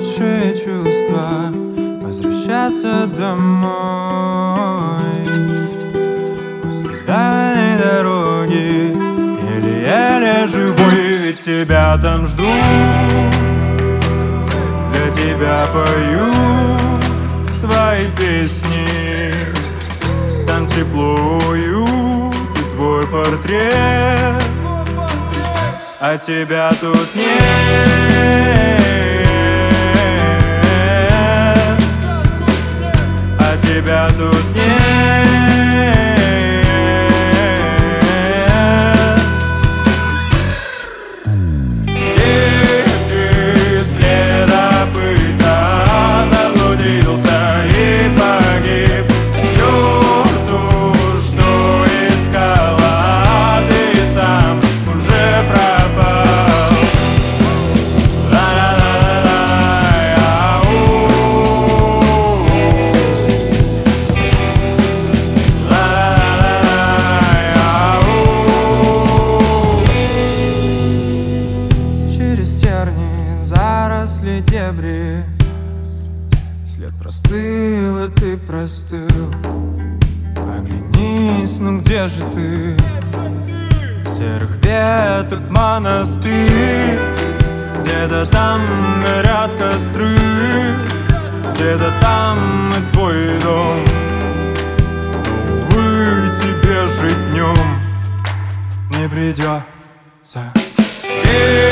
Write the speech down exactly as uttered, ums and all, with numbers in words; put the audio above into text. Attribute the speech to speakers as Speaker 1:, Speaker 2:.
Speaker 1: лучшие чувства возвращаться домой после дальней дороги, еле-еле живой, ведь тебя там ждут, для тебя пою свои песни. Там тепло, уют и твой портрет, а тебя тут нет, а тебя тут нет. Где ты, следопыта, заблудился и погиб? К черту, что искала, ты сам уже пропал. Через тернии, заросли, дебри, след простыл, и ты простыл. Оглянись, ну где же ты? Серых веток монастырь, где-то там горят костры, где-то там и твой дом. Но, увы, тебе жить в нем не придется.